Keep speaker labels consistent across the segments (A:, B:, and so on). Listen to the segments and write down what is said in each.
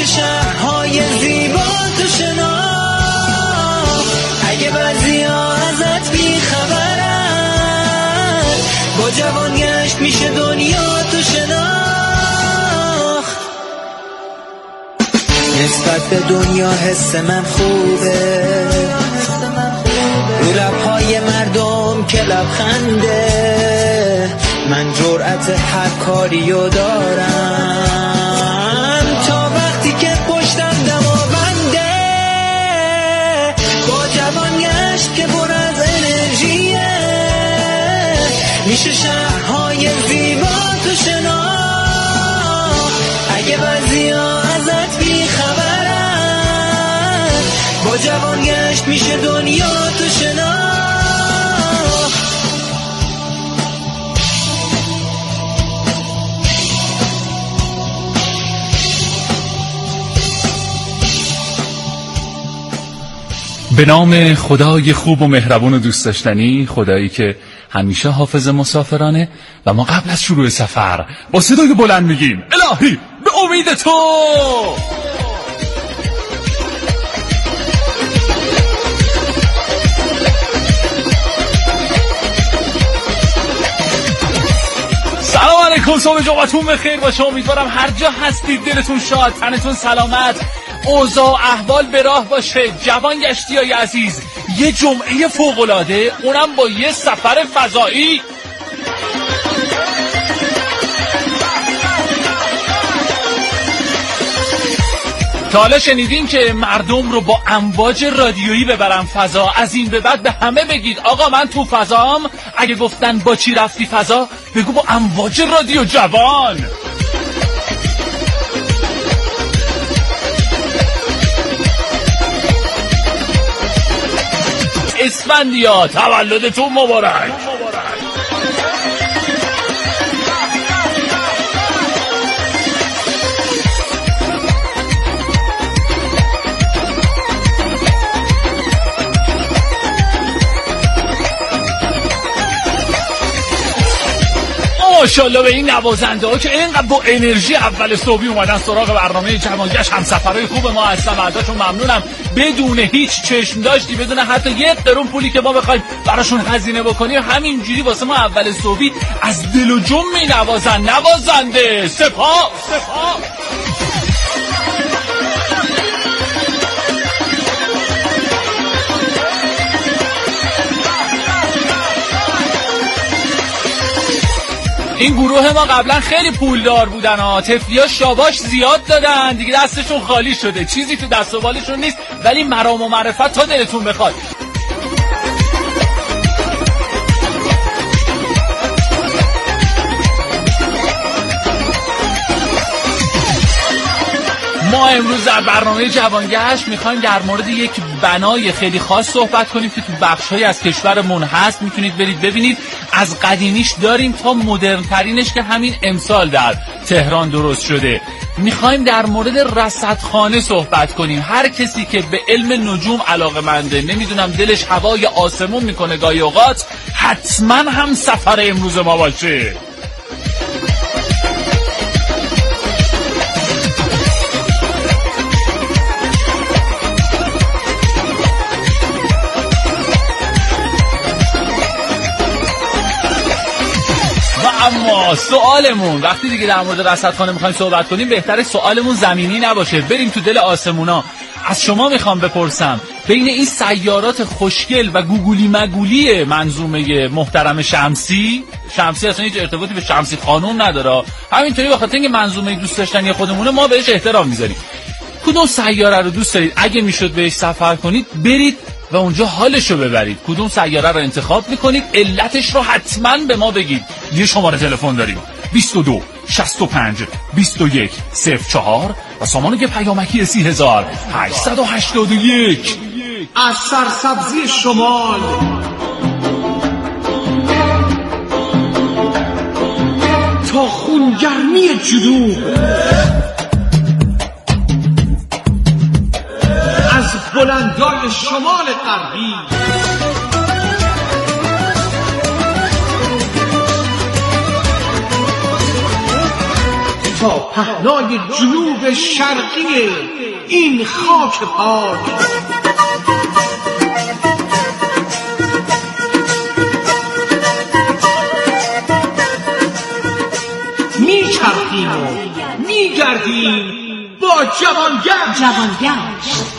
A: میشه شهرهای زیبا تو شناخت. اگه بعضی‌ها ازت بیخبرن، با جوانگشت میشه دنیا تو شناخت. نسبت به دنیا حس من خوبه، رو لبهای مردم که لبخنده، من جرأت هر کاریو دارم تا وقتی که پشتم دماونده. با جوانگشت که پر از انرژیه، میشه شهرهای زیبا تو شناخت. اگه بعضی‌ها ازت بیخبرن، با جوانگشت میشه دنیا تو شناخت.
B: به نام خدای خوب و مهربون و دوست داشتنی، خدایی که همیشه حافظ مسافرانه، و ما قبل از شروع سفر با صدای بلند میگیم الهی به امید تو. سلام علیکم، صبح جمعتون بخیر باشه. امیدوارم هر جا هستید دلتون شاد، تنتون سلامت، اوضاع احوال به راه باشه. جوانگشتیای عزیز، یه جمعه فوق‌العاده، اونم با یه سفر فضایی. تا حالا شنیدین که مردم رو با امواج رادیویی ببرن فضا؟ از این به بعد به همه بگید آقا من تو فضام. اگه گفتن با چی رفتی فضا، بگو با امواج رادیو جوان. اسفندیار تولدتون مبارک. ماشاءالله به این نوازنده ها که اینقدر با انرژی اول صبحی اومدن سراغ برنامه جوانگشت. همسفرهای خوب ما هستن و ازشون ممنونم، بدون هیچ چشم داشتی، بدون حتی یک قرون پولی که ما بخوایم براشون هزینه بکنیم، همینجوری واسه ما اول صبحی از دل و جون می نوازن. نوازنده سپاه. این گروه ما قبلا خیلی پولدار بودن ها، طفلیا شاباش زیاد دادن، دیگه دستشون خالی شده، چیزی تو دست و بالشون نیست، ولی مرام و معرفت تا دلتون بخواد. ما امروز در برنامه جوانگشت میخوایم در مورد یک بنای خیلی خاص صحبت کنیم که تو بخش‌هایی از کشورمون هست. میتونید برید ببینید، از قدیمیش داریم تا مدرن ترینش که همین امسال در تهران درست شده. میخوایم در مورد رصدخانه صحبت کنیم. هر کسی که به علم نجوم علاقه‌منده، نمیدونم دلش هوای آسمون میکنه گاهی اوقات، حتما هم سفر امروز ما باشه. اما سوالمون وقتی دیگه در مورد رصدخانه میخوایم صحبت کنیم، بهتره سوالمون زمینی نباشه، بریم تو دل آسمونا. از شما میخوام بپرسم، بین این سیارات خوشگل و گوگولی مگولی منظومه محترم شمسی اصلا هیچ ارتباطی به شمسی خانوم نداره، همینطوری به خاطر اینکه منظومه دوست داشتنی خودمونه ما بهش احترام میذاریم، کدوم سیاره رو دوست دارید؟ اگه میشد بهش سفر کنید برید و اونجا حالشو ببرید. کدوم سیاره رو انتخاب میکنید؟ علتش رو حتما به ما بگید. یه شماره تلفن داریم 22 65 21 04 و سامانه پیامکی 30881.
C: از سرسبزی شمال تا خونگرمی جنوب، از بلندان شمال غربی تا پهنای جنوب شرقی این خاک پاک. میچرخیم و میگردیم با جوانگشت.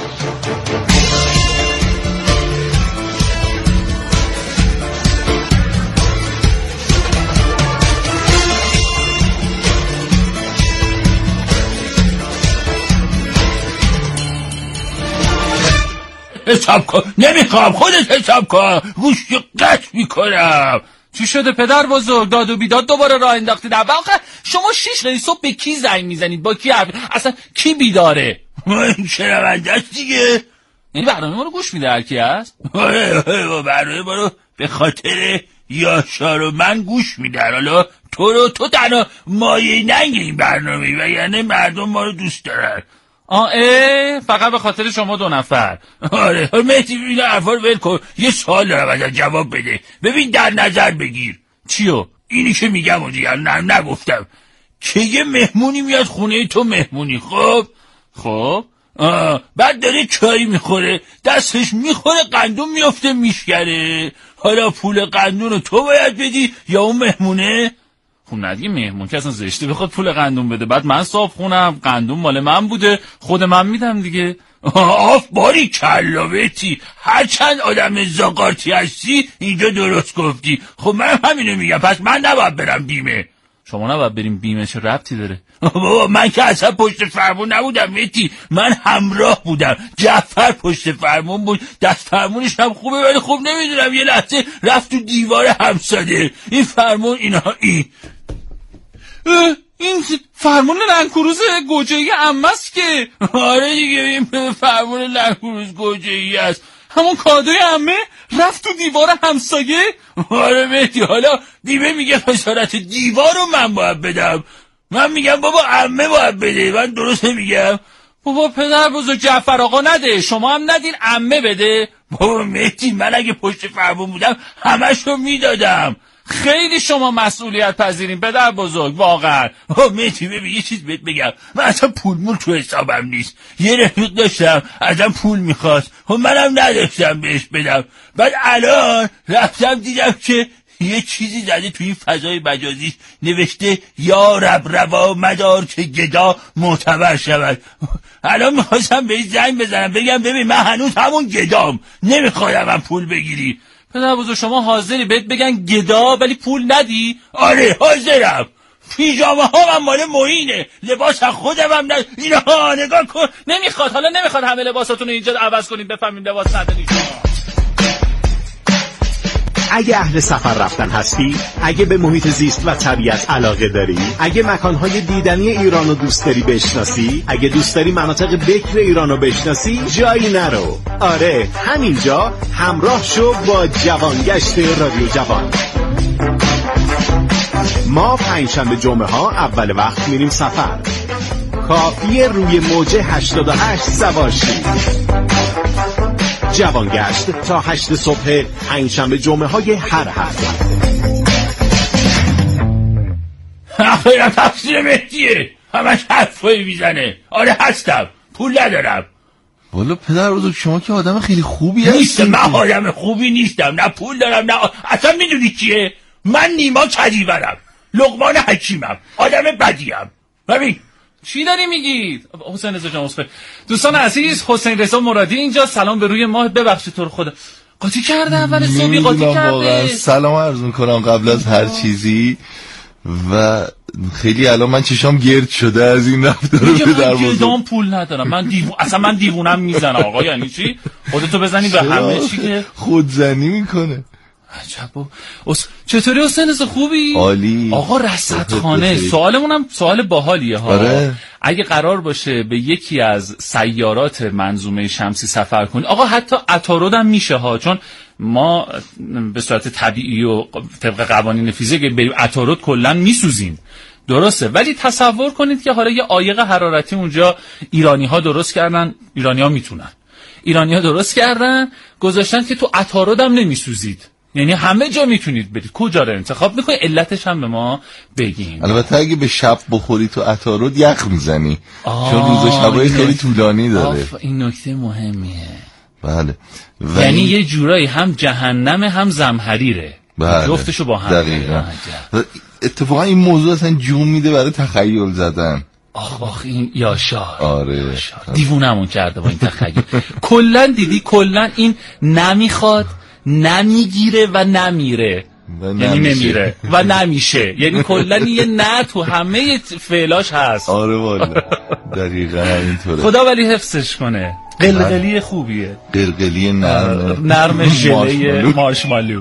D: حساب کن. نمیخوام، خودت حساب کن. گوشت قطع میکنم.
B: چی شده پدر بزرگ؟ داد و بیداد دوباره راه انداختید. آخه شما 6 غیر صبح به کی زنگ میزنید؟ با کی اصلا کی بیداره؟
D: این شنونده است دیگه.
B: این برنامه ما رو گوش میده هر کی هست؟
D: آره برنامه ما رو به خاطر یاشار و من گوش میدن. حالا تو تنها مایه ننگ این برنامه و یعنی مردم ما رو دوست دارن.
B: فقط به خاطر شما 2 نفر.
D: آره مهدی این حرفا رو ول کن. یه سوال دارم ازت جواب بده. ببین در نظر بگیر.
B: چیو؟
D: اینی که میگم و دیگر نگفتم که یه مهمونی میاد خونه تو مهمونی. خب بعد داره چای میخوره، دستش میخوره قندون میفته میشکره. حالا پول قندون رو تو باید بدی یا اون مهمونه؟
B: خب ندیگه مهمون که اصلا زشته بخواد پول قندون بده. بعد من صاحب خونم، قندون مال من بوده، خود من میدم دیگه.
D: باری کلاوتی. هرچند آدم زاغارتی هستی اینجا درست گفتی. خب من همینو میگم. پس من نباید برم بیمه.
B: شما نباید بریم بیمه؟ چه ربطی داره؟
D: بابا من که اصلا پشت فرمون نبودم مهدی، من همراه بودم. جعفر پشت فرمون بود، دست فرمونش هم خوبه ولی خب نمیدونم یه لحظه رفت تو دیوار همساده. این فرمون
B: این فرمون لنگ‌کروز گوجه‌ای عمه‌ست که.
D: آره دیگه این فرمون لنگ‌کروز گوجه‌ای است.
B: همون کادوی عمه رفت تو دیوار همسایه.
D: آره مهدی، حالا بیمه میگه خسارت دیوار رو من باید بدم. من میگم بابا عمه باید بده. من درست میگم؟
B: بابا پدر بزرگ جعفر آقا نده، شما هم ندین عمه بده.
D: بابا مهدی من اگه پشت فرمون بودم همشو میدادم.
B: خیلی شما مسئولیت پذیرین پدر بزرگ واقعا.
D: مهدی ببین یه چیز بهت بگم، من اصلا پول تو حسابم نیست. یه رفیق داشتم ازم پول میخواست، منم نداشتم بهش بدم. بعد الان رفتم دیدم که یه چیزی زده توی این فضای مجازی نوشته یا رب روا مدار که گدا معتبر شود. الان میخواستم بهش زنگ بزنم بگم ببین من هنوز همون گدام، نمیخوایم من پول بگیری.
B: پدر بزرگ شما حاضری بهت بگن گدا ولی پول ندی؟
D: آره حاضرم. پیژامه ها من مال معینه، لباس خودم هم اینا نگاه کن.
B: نمیخواد همه لباساتون اینجا عوض کنید بفهمیم لباس نداری شما.
E: اگه اهل سفر رفتن هستی، اگه به محیط زیست و طبیعت علاقه داری، اگه مکانهای دیدنی ایرانو دوست داری بشناسی، اگه دوست داری مناطق بکر ایرانو بشناسی، جایی نرو. آره همینجا همراه شو با جوانگشت رادیو جوان. ما پنجشنبه جمعه ها اول وقت میریم سفر. کافیه روی موج 88 سوار شی. جوانگشت تا 8 صبح پنجشنبه جمعه های هر هفته.
D: آخه تفسیر مهدیه، همش حرفایی میزنه. آره هستم، پول ندارم.
F: والا پدر بزرگ شما که آدم خیلی خوبی هستی.
D: نیستم، من آدم خوبی نیستم. نه پول دارم نه اصلا میدونی چیه؟ من نیما کدیورم، لقمان حکیمم، آدم بدیم. ببین
B: چی داری میگید؟ حسین رضا جان دوستان عزیز، حسین رضا مرادی اینجا. سلام به روی ماه. ببخشید تو رو خدا قاطی کرده اول صبحی قاطی کرده.
F: سلام عرض میکنم قبل از هر چیزی و خیلی الان من چشام گرد شده از این رفتار پدر بزرگ.
B: گدام پول ندارم من دیوونم میزنه آقا. یعنی چی؟ خودتو بزنی به همه چی که
F: خودزنی میکنه.
B: عجب. چطوری حسین رضا خوبی؟
F: عالی.
B: آقا رصدخانه سوالمونم سوال باحالیه ها.
F: آره.
B: اگه قرار باشه به یکی از سیارات منظومه شمسی سفر کنی، آقا حتی عطارد هم میشه ها، چون ما به صورت طبیعی و طبق قوانین فیزیک بریم عطارد کلا میسوزیم، درسته؟ ولی تصور کنید که حالا یه عایق حرارتی اونجا ایرانی‌ها درست کردن، ایرانی‌ها درست کردن گذاشتن که تو عطارد هم نمیسوزید. یعنی همه جا میتونید برید، کجا رو انتخاب میکنید، علتش هم به ما بگین.
F: البته اگه به شب بخوری تو عطارد یخ میزنی، چون روز و شبای خیلی طولانی داره.
B: این نکته مهمیه.
F: بله.
B: یعنی یه جورایی هم جهنم هم زمهریره.
F: بله.
B: جفتشو با هم.
F: دقیقاً. اتفاقا این موضوع اصلا جون میده برای تخیل زدن.
B: آخ این یاشار.
F: آره.
B: دیوونمون کرده با این تخیل. کلا دیدی کلا این نمیخواد، نمیگیره و نمیره. یعنی نمیره و نمیشه. یعنی کلا یه نه تو همه فعلاش هست.
F: آره والا. دقیقاً اینطوره.
B: خدا ولی حفظش کنه. قلقلی خوبیه.
F: قلقلی نرم
B: ژله مارشمالو.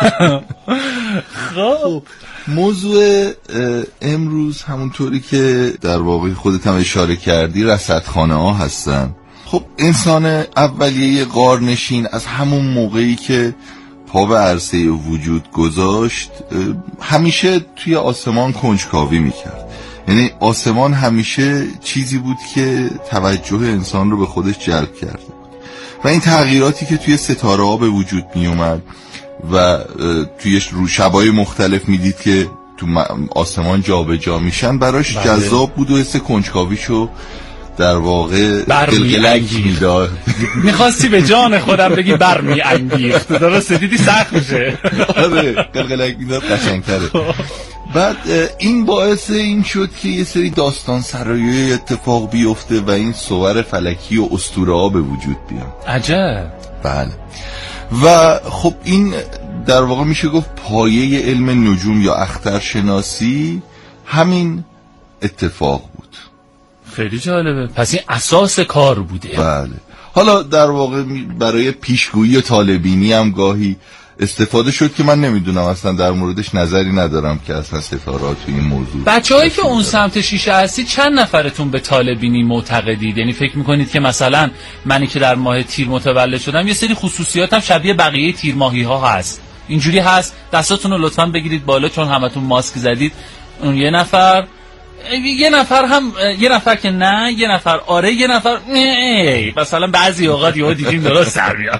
F: خب موضوع امروز همونطوری که در واقع خودت هم اشاره کردی رصدخانه ها هستن. خب انسان اولیه غارنشین از همون موقعی که پا به عرصه وجود گذاشت همیشه توی آسمان کنجکاوی میکرد. یعنی آسمان همیشه چیزی بود که توجه انسان رو به خودش جلب کرده بود و این تغییراتی که توی ستاره ها به وجود می اومد و توی شبای مختلف میدید که تو آسمان جابجا میشن براش جذاب بود و حس کنجکاویشو در واقع قلقلک میداد.
B: میخواستی به جان خودم بگی برمی انگیخت، درسته؟ دیدی سخت میشه.
F: آره قلقلک میداد قشنگتره. بعد این باعث این شد که یه سری داستان سرایی اتفاق بیفته و این صور فلکی و اسطوره ها به وجود بیان.
B: عجب.
F: بله. و خب این در واقع میشه گفت پایه علم نجوم یا اخترشناسی همین اتفاق بود.
B: خیلی جالبه. پس این اساس کار بوده.
F: بله. حالا در واقع برای پیشگویی و طالبینی هم گاهی استفاده شد که من نمیدونم، اصلا در موردش نظری ندارم که اصلا ستارات تو این موضوع.
B: بچه‌هایی که اون سمت شیشه هستی چند نفرتون به طالبینی معتقدید؟ یعنی فکر میکنید که مثلا منی که در ماه تیر متولد شدم یه سری خصوصیاتم شبیه بقیه تیر ماهی ها هست؟ اینجوری هست؟ دستاتون رو لطفاً بگیرید بالا چون همتون ماسک زدید. اون یه نفر هم یه نفر که نه، یه نفر آره، یه نفر نه. مثلا بعضی اوقات یهو دیدیم درست سر میاد.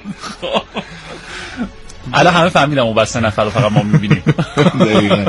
B: الان همه فهمیدم اون بس نفر رو فقط ما میبینیم.
F: دقیقاً.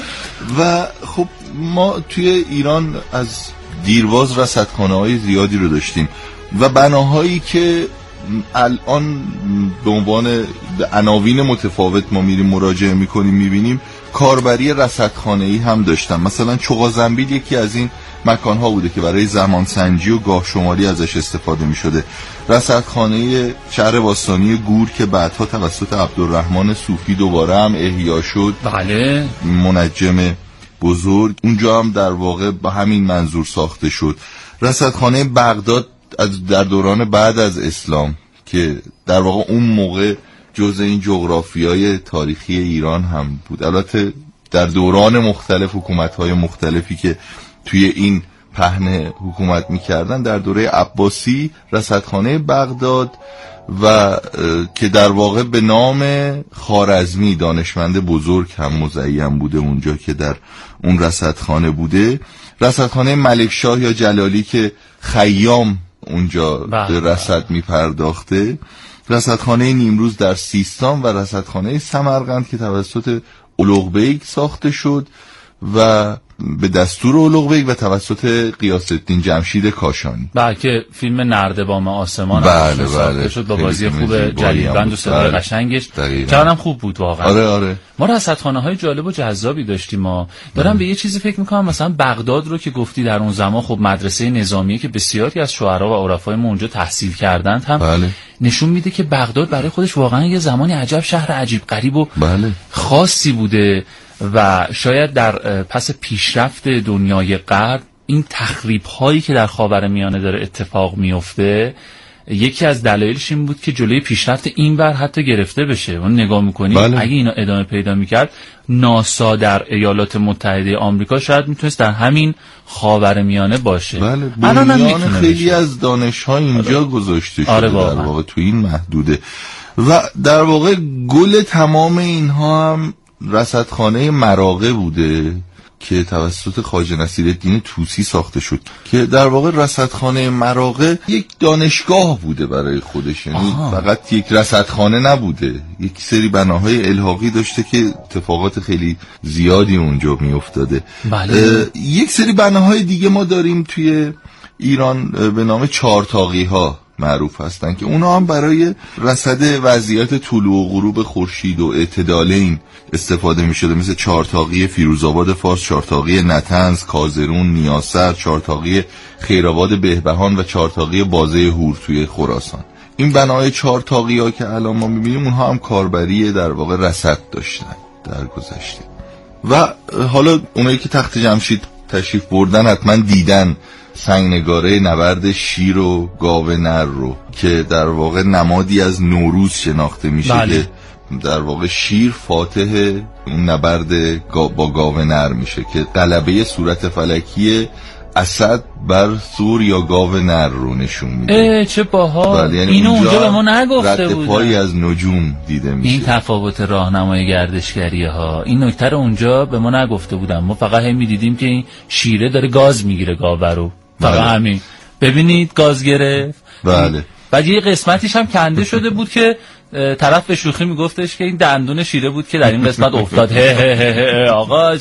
F: و خب ما توی ایران از دیرباز رصدخانه‌های زیادی رو داشتیم و بناهایی که الان به عنوان به عناوین متفاوت ما میریم مراجعه میکنیم میبینیم کاربری رصدخانه‌ای هم داشتن. مثلا چغازنبیل یکی از این مکان‌ها بوده که برای زمانسنجی و گاه شماری ازش استفاده می‌شده. رصدخانه شهر باستانی گور که بعدها توسط عبدالرحمن صوفی دوباره هم احیا شد.
B: بله.
F: منجم بزرگ، اونجا هم در واقع با همین منظور ساخته شد. رصدخانه بغداد در دوران بعد از اسلام که در واقع اون موقع جزء این جغرافیای تاریخی ایران هم بود. البته در دوران مختلف حکومت‌های مختلفی که توی این پهنه حکومت می‌کردن، در دوره عباسی رصدخانه بغداد و که در واقع به نام خوارزمی دانشمند بزرگ هم مزین بوده اونجا که در اون رصدخانه بوده. رصدخانه ملکشاه یا جلالی که خیام اونجا به رصد می‌پرداخته. رصدخانه نیمروز در سیستان و رصدخانه سمرقند که توسط اولوغبیک ساخته شد و به دستور اولوغبیک و توسط غیاث‌الدین جمشید کاشانی.
B: بلکه فیلم نردبان آسمان
F: بله
B: ساخته شد با بازی خوب جلیل‌بند و صدای قشنگش. چقدرم خوب بود واقعا.
F: آره.
B: ما رصدخانه‌های جالب و جذابی داشتیم. ما دارم به یه چیزی فکر می‌کنم، مثلا بغداد رو که گفتی در اون زمان خب مدرسه نظامیه که بسیاری از شعرا و عرفای ما اونجا تحصیل کردند هم نشون میده که بغداد برای خودش واقعا یه زمانی عجب شهر عجیب غریب و خاصی بوده و شاید در پس پیشرفت دنیای غرب این تخریب‌هایی که در خاورمیانه داره اتفاق میفته یکی از دلایلش این بود که جلوی پیشرفت اینور حتی گرفته بشه. اون نگاه می‌کنی اگه اینا ادامه پیدا می‌کرد، ناسا در ایالات متحده آمریکا شاید میتونست در همین خاورمیانه باشه.
F: بله، بنیان خیلی از دانش‌ها اینجا گذاشته شده. در واقع تو این محدوده و در واقع گل تمام اینها هم رصدخانه مراغه بوده که توسط خواجه نصیرالدین طوسی ساخته شد که در واقع رصدخانه مراغه یک دانشگاه بوده برای خودش، یعنی فقط یک رصدخانه نبوده، یک سری بناهای الحاقی داشته که اتفاقات خیلی زیادی اونجا می افتاده.
B: بله.
F: یک سری بناهای دیگه ما داریم توی ایران به نام چهارتاقی ها معروف هستن که اونا هم برای رصد وضعیت طلوع و غروب خورشید و اعتدال این استفاده می شده، مثل چهارتاقی فیروزآباد فارس، چهارتاقی نطنز، کازرون، نیاسر، چهارتاقی خیرآباد بهبهان و چهارتاقی بازه هور توی خراسان. این بناهای چهارتاقی ها که الان ما میبینیم اونها هم کاربری در واقع رصد داشتن در گذشته. و حالا اونایی که تخت جمشید تشریف بردن حتما دیدن سنگنگاره نبرد شیر و گاو نر رو که در واقع نمادی از نوروز شناخته میشه.
B: بله.
F: که در واقع شیر فاتح اون نبرد با گاو نر میشه که غلبه صورت فلکی اسد بر ثور یا گاو نر رو نشون میده.
B: چه باحال.
F: یعنی
B: اینو اونجا به ما نگفته بودن.
F: رد پایی از نجوم دیده میشه.
B: این تفاوت راهنمای گردشگری ها، این نکته رو اونجا به ما نگفته بودن. ما فقط هم میدیدیم که این شیره داره گاز میگیره گاوه رو، فقط همین. ببینید گاز گرفت.
F: بله.
B: بعد یه قسمتیش هم کنده شده بود که طرف به شوخی میگفتش که این دندون شیره بود که در این قسمت افتاد. آقا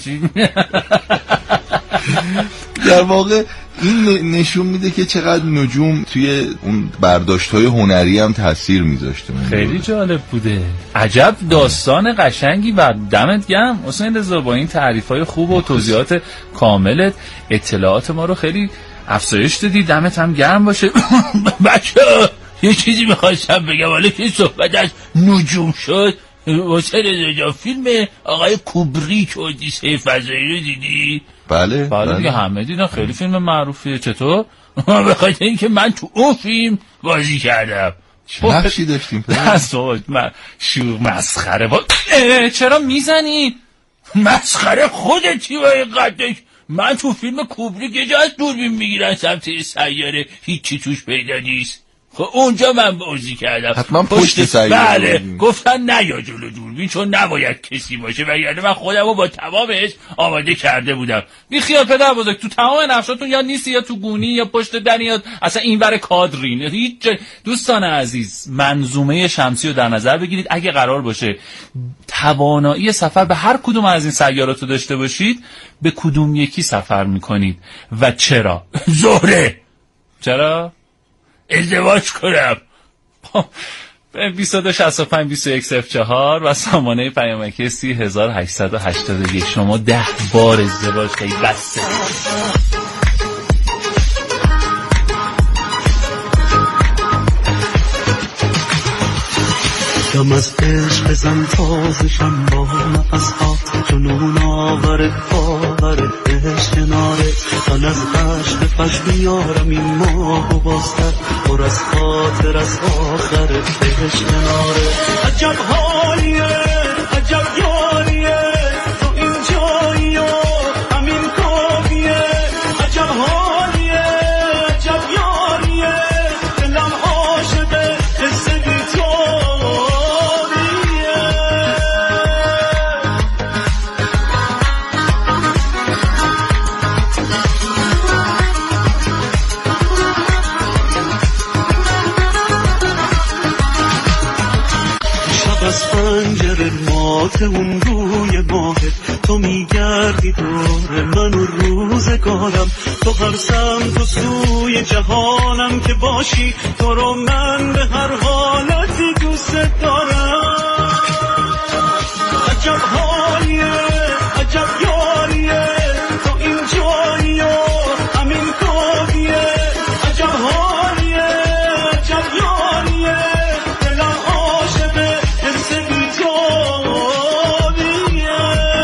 F: در واقع این نشون میده که چقدر نجوم توی اون برداشت‌های هنری هم تاثیر میذاشته.
B: خیلی جالب بوده. عجب داستان قشنگی و دمت گرم حسین رضا با این تعریف‌های خوب و توضیحات کاملت. اطلاعات ما رو خیلی افزایش دادی، دمت هم گرم باشه.
D: بچه‌ها یه چیزی می‌خواستم بگم، حالا که صحبت از نجوم شد، حسین رضا فیلم آقای کوبریک اودیسه فضایی رو دیدی؟
F: بله
B: دیگه همه دیدن، خیلی فیلم معروفیه. چطور؟ به خاطر اینکه من تو اون فیلم بازی کردم.
F: چه نقشی داشتیم؟
B: من شور مسخره چرا میزنی؟
D: مسخره خودتی با این قدش. من تو فیلم کوبریک یه جا از دوربین میگیرن سمت سیاره، هیچی توش پیدا نیست. خب اونجا من بازی کردم.
F: حتما پشت سیاره.
D: بله گفتن نیا جلو دوربین چون نباید کسی باشه، وگرنه من خودم رو با تمامش آماده کرده بودم. بی خیال پدر بزرگ، تو تمام نقشاتون یا نیستی یا تو گونی یا پشت دنی یا اصلا اینور کادرین. هیچ دوستان عزیز، منظومه شمسی رو در نظر بگیرید. اگه قرار باشه توانایی سفر به هر کدوم از این سیارات رو داشته باشید، به کدوم یکی سفر میکنید و چرا؟ زهره.
B: چرا؟
D: ازدواج کنم.
B: 22652104 و سامانه پیامکی 30881. شما 10 بار ازدواج خیلی بسته.
G: دم از عشق بزن تازشم با نفسها، جنون آور باور عشق کناره، من از عشق فش بیارم این ماه و بازتر، پر از خاطر از آخر عشق کناره. عجب حالیه عجب یاریه تو این جایی و همین کافیه، عجب حالیه عجب یاریه دلم عاشقه حس بی از پنجره مات اون روی ماهت، تو میگردی دور من و روزگارم، تو هر سمت و سوی جهانم که باشی، تو رو من به هر حالتی دوست دارم. عجب حالیه عجب یاریه تو این جایی و همین کافیه، عجب حالیه عجب یاریه دلم عاشقه حس بی جانیه.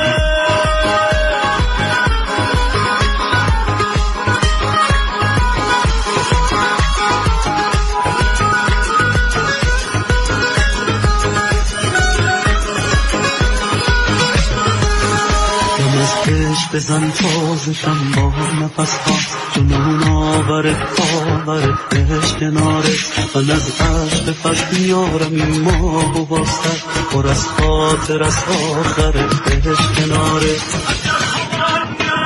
G: عشق بزن تازشم با نفس ها، جنون آور باور عشق کناره، من از عشق فش بیارم این ماه و بازتر، پر از خاطر از آخر عشق کناره.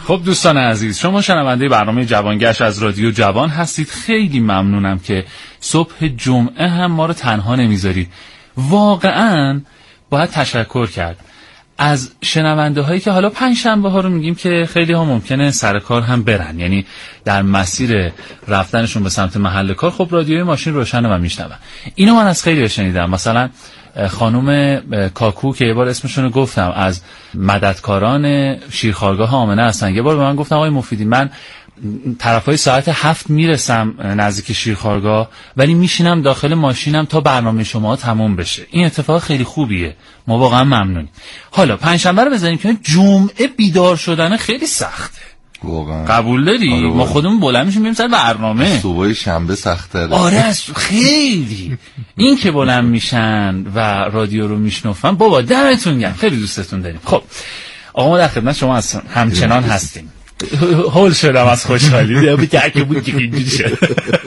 B: خب دوستان عزیز، شما شنونده برنامه جوانگشت از رادیو جوان هستید. خیلی ممنونم که صبح جمعه هم ما رو تنها نمیذارید. واقعاً باید تشکر کرد از شنونده هایی که حالا پنجشنبه ها رو میگیم که خیلی ها ممکنه سر کار هم برن، یعنی در مسیر رفتنشون به سمت محل کار خب رادیوی ماشین روشنه و میشنون. اینو من از خیلی شنیدم. مثلا خانم کاکو که یه بار اسمشون رو گفتم، از مددکاران شیرخوارگاه آمنه هستن، یه بار به من گفتن آقای مفیدی من طرفای ساعت 7 میرسم نزدیک شیرخوارگاه ولی میشینم داخل ماشینم تا برنامه شما تموم بشه. این اتفاق خیلی خوبیه، ما واقعا ممنونیم. حالا پنجشنبه رو بزنیم که جمعه بیدار شدن خیلی سخته
F: واقعا.
B: قبول داری؟
F: آره
B: ما خودمون بلند میشیم میریم سر برنامه.
F: صبح شنبه سخت‌تره.
B: آره خیلی. این که بلند میشن و رادیو رو میشنفن، بابا دمتون گرم، خیلی دوستتون داریم. خب آقا ما در خدمت شما همچنان هستیم. هول شدم از خوشحالی که بود که اینجوری شد.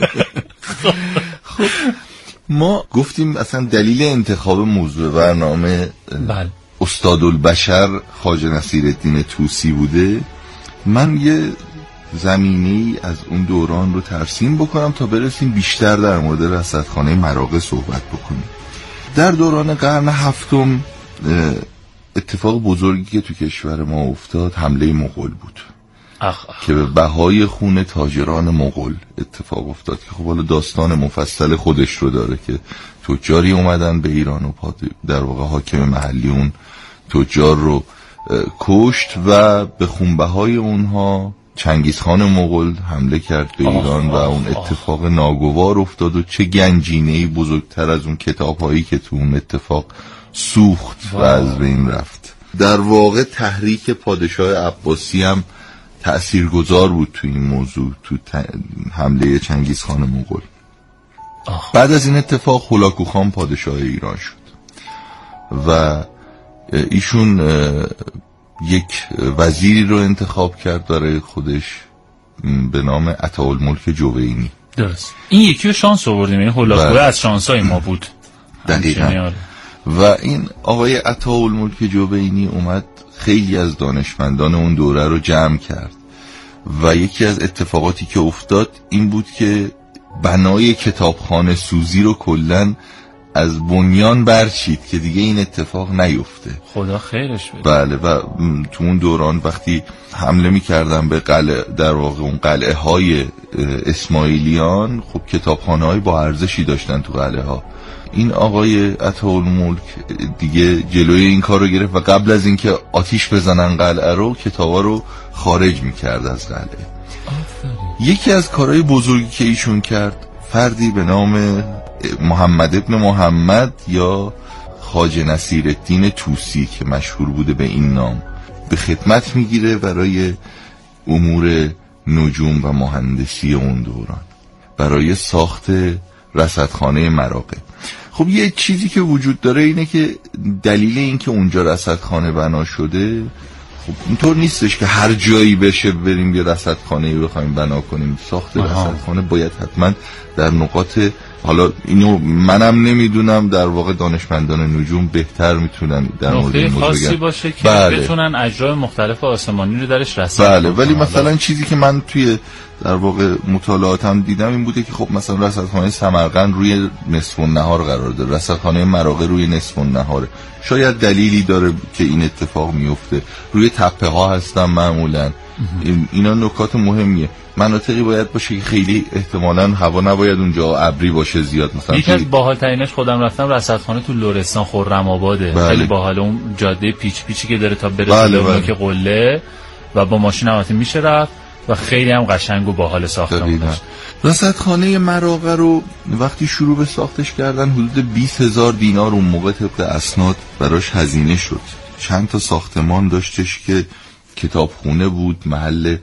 F: خب ما گفتیم اصلا دلیل انتخاب موضوع برنامه
B: بله
F: استادالبشر خواجه نصیرالدین طوسی بوده. من یه زمینه‌ای از اون دوران رو ترسیم بکنم تا برسیم بیشتر در مورد رصدخانه مراغه صحبت بکنیم. در دوران قرن هفتم اتفاق بزرگی که تو کشور ما افتاد حمله مغول بود که به بهای خون تاجران مغول اتفاق افتاد که خب حالا داستان مفصل خودش رو داره که تجاری اومدن به ایران و در واقع حاکم محلی اون تجار رو کشت و به خونبهای اونها چنگیزخان مغول حمله کرد به ایران و اون اتفاق ناگوار افتاد و چه گنجینه‌ای بزرگتر از اون کتاب‌هایی که تو اون اتفاق سوخت و از بین رفت. در واقع تحریک پادشاه عباسی هم تأثیرگذار بود تو این موضوع، تو حمله چنگیزخان مغول. بعد از این اتفاق هولاکو خان پادشاه ایران شد و ایشون یک وزیری رو انتخاب کرد برای خودش به نام عطاالملک جوینی.
B: درست. این یکی رو شانس آوردیم، این هولاکو از شانسای ما بود.
F: دقیقاً. و این آقای عطاالملک جوینی اومد خیلی از دانشمندان اون دوره رو جمع کرد و یکی از اتفاقاتی که افتاد این بود که بنای کتابخانه سوزی رو کلن از بنیان برچید که دیگه این اتفاق نیفته.
B: خدا خیرش بده.
F: بله. و تو اون دوران وقتی حمله می‌کردن به قلعه، در واقع اون قلعه های اسماعیلیان، خب کتابخانه های با ارزشی داشتن تو قلعه ها. این آقای عطاالملک دیگه جلوی این کار رو گرفت و قبل از اینکه آتیش بزنن قلعه رو، کتابا رو خارج می‌کرد از قلعه. یکی از کارهای بزرگی که ایشون کرد، فردی به نام محمد ابن محمد یا خواجه نصیرالدین طوسی که مشهور بوده به این نام، به خدمت میگیره برای امور نجوم و مهندسی اون دوران برای ساخت رصدخانه مراغه. خب یه چیزی که وجود داره اینه که دلیل این که اونجا رصدخانه بنا شده، خب اینطور نیستش که هر جایی بشه بریم یه رصدخانه‌ای بخوایم بنا کنیم. ساخت رصدخانه باید حتما در نقاط، حالا اینو منم نمیدونم، در واقع دانشمندان نجوم بهتر میتونن در مورد این موضوع
B: خاصی باشه که بتونن اجرای مختلف آسمانی رو درش رصد کنن.
F: بله. ولی مثلا چیزی که من توی در واقع مطالعاتم دیدم این بوده که خب مثلا رصدخانه سمرقند روی نصف النهار قرار داره، رصدخانه مراغه روی نصف النهاره. شاید دلیلی داره که این اتفاق میفته. روی تپه ها هستن معمولا. اینا نکات مهمیه. مناطقی باید باشه که خیلی احتمالاً هوا نباید اونجا ابری باشه زیاد. مثلا
B: یکی از باحال‌ترینش خودم رفتم رصدخانه تو لرستان خرم آباده.
F: بله.
B: خیلی باحال، اون جاده پیچ پیچی که داره تا برسه به که قله و با ماشین البته میشه رفت و خیلی هم قشنگ و باحال ساختمونش.
F: رصدخانه مراغه رو وقتی شروع به ساختش کردن حدود 20,000 دینار اون موقع طبق اسناد براش هزینه شد. چند تا ساختمان داشتش که کتابخونه بود، محل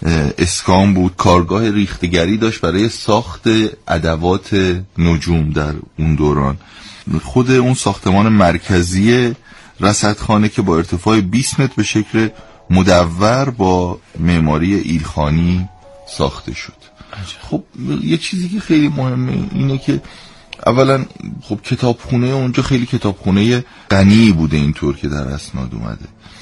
F: اسکان بود، کارگاه ریختگری داشت برای ساخت ادوات نجوم در اون دوران. خود اون ساختمان مرکزی رصدخانه که با ارتفاع 20 متر به شکل مدور با معماری ایلخانی ساخته شد. خب یه چیزی که خیلی مهمه اینه که اولا خب کتابخونه اونجا خیلی کتابخونه غنی بوده اینطور که در اسناد اومده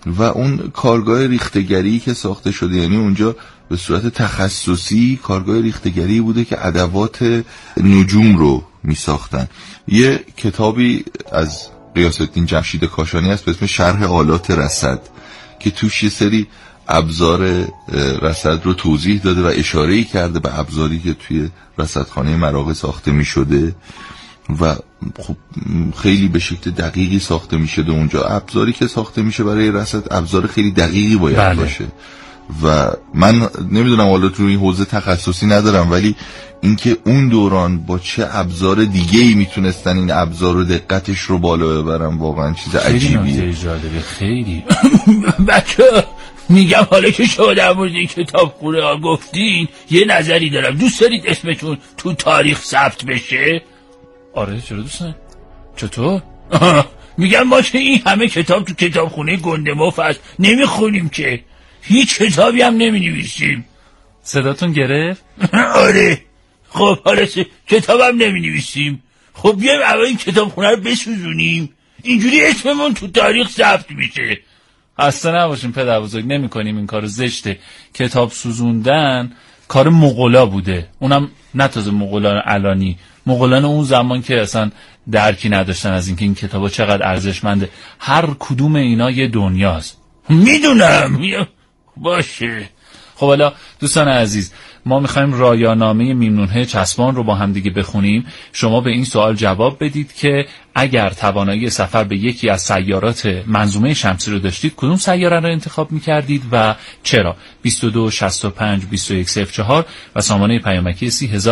F: و اون کارگاه ریختگری که ساخته شده، یعنی اونجا به صورت تخصصی کارگاه ریختگری بوده که ادوات نجوم رو می ساختن. یه کتابی از غیاث‌الدین جمشید کاشانی هست به اسم شرح آلات رصد که توش یه سری ابزار رصد رو توضیح داده و اشاره‌ای کرده به ابزاری که توی رصدخانه مراغه ساخته می شده و خب خیلی به شکل دقیقی ساخته می شده. اونجا ابزاری که ساخته میشه برای رصد ابزار خیلی دقیقی باید باشه و من نمیدونم حالا تو این حوزه تخصصی ندارم، ولی اینکه اون دوران با چه ابزار دیگه‌ای میتونستن این ابزار رو دقتش رو بالا ببرن واقعا چیز عجیبیه.
B: خیلی جالبه. خیلی
D: بچه میگم حالا که شما در مورد این کتابخونه ها گفتین یه نظری دارم. دوست دارید اسمتون تو تاریخ ثبت بشه؟
B: آره چرا دوست ندارم؟ چطور؟
D: میگم ما که این همه کتاب تو کتابخونه گندموف هست نمیخونیم که، هیچ کتابی هم نمینویسیم.
B: صداتون گرفت؟
D: آره. خب حالا کتابم نمینویسیم. خب بیایم اول این کتابخونه رو بسوزونیم، اینجوری اسممون تو تاریخ ثبت میشه.
B: اصلا نباشیم پدر بزرگ، نمی کنیم این کار زشته. کتاب سوزوندن کار مغولا بوده، اونم نه تازه مغولان علانی، مغولان اون زمان که اصلا درکی نداشتن از اینکه این کتابا چقدر ارزشمنده. هر کدوم اینا یه دنیاست.
D: میدونم. باشه.
B: خب حالا دوستان عزیز، ما میخوایم رایانامه میمنون‌های چسبان رو با هم دیگه بخونیم. شما به این سوال جواب بدید که اگر توانایی سفر به یکی از سیارات منظومه شمسی رو داشتید کدوم سیاره رو انتخاب میکردید و چرا؟ 22 65 21 04 و سامانه پیامکی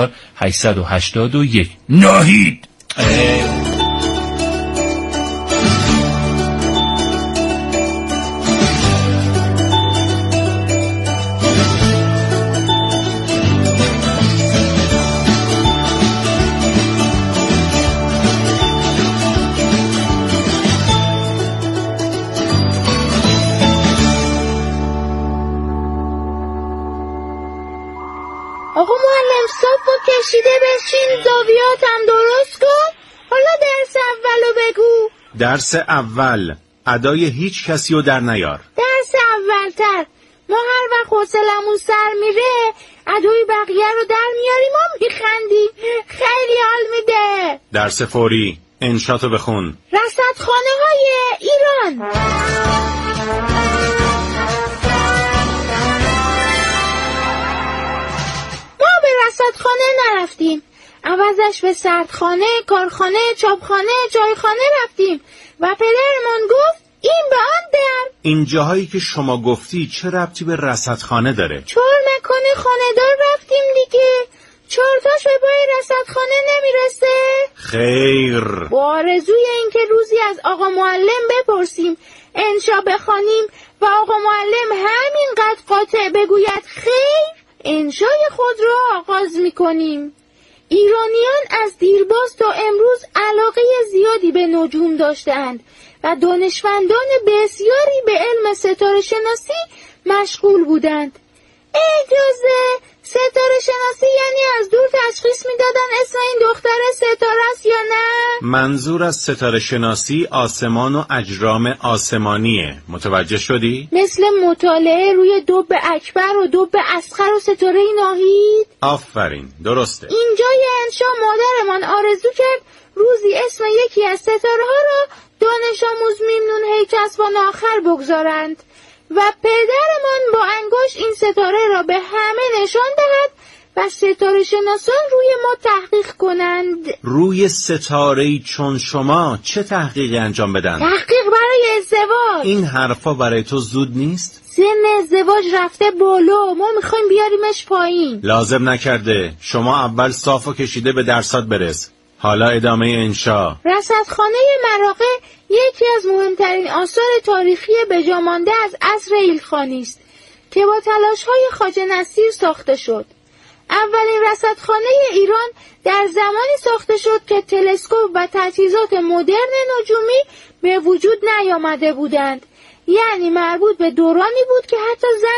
B: 3881.
D: ناهید.
H: آقا معلم صافو کشیده بشین، زاویاتم درست کن. حالا درس اولو بگو.
E: درس اول، ادای هیچ کسی رو در نیار.
H: درس اولتر، ما هر وقت حوصلمون سر میره ادای بقیه رو در میاریم و میخندیم، خیلی حال میده.
E: درس فوری، انشاتو بخون.
H: رصدخانه های ایران. رصدخانه نرفتیم، عوضش به سردخانه، کارخانه، چاپخانه، چایخانه رفتیم و پدرمون گفت این به آن در.
E: این جاهایی که شما گفتی چه ربطی به رصدخانه داره؟
H: 4 مکان خانه‌دار رفتیم دیگه. 4 تاش به پای رصدخانه نمیرسه؟
E: خیر.
H: با آرزوی این که روزی از آقا معلم بپرسیم، انشا بخوانیم و آقا معلم همینقدر قاطع بگوید خیر، انشای خود را آغاز می‌کنیم. ایرانیان از دیرباز تا امروز علاقه زیادی به نجوم داشتند و دانشمندان بسیاری به علم ستاره شناسی مشغول بودند. اجازه ستاره شناسی یعنی از دور تشخیص میدادن اسم این دختر ستاره است یا نه؟
E: منظور از ستاره شناسی آسمان و اجرام آسمانیه. متوجه شدی؟
H: مثل مطالعه روی دب اکبر و دب اصغر و ستاره ناهید؟
E: آفرین، درسته.
H: اینجای انشا مادرمان آرزو کرد روزی اسم یکی از ستاره ها را دانش آموز میمنون هیچسبان آخر بگذارند و پدرمان با انگشت این ستاره را به همه نشان دهد و ستاره شناسان روی ما تحقیق کنند.
E: روی ستاره‌ای چون شما چه تحقیقی انجام بدن؟
H: تحقیق برای ازدواج.
E: این حرفا برای تو زود نیست؟
H: سن ازدواج رفته بالا، ما میخوایم بیاریمش پایین.
E: لازم نکرده، شما اول صافو کشیده به درسات برس، حالا ادامه انشا.
H: رصدخانه مراغه یکی از مهمترین آثار تاریخی بجامانده از عصر ایلخانی است که با تلاش‌های خواجه نصیر ساخته شد. اولین رصدخانه ایران در زمانی ساخته شد که تلسکوپ و تجهیزات مدرن نجومی به وجود نیامده بودند، یعنی مربوط به دورانی بود که حتی زن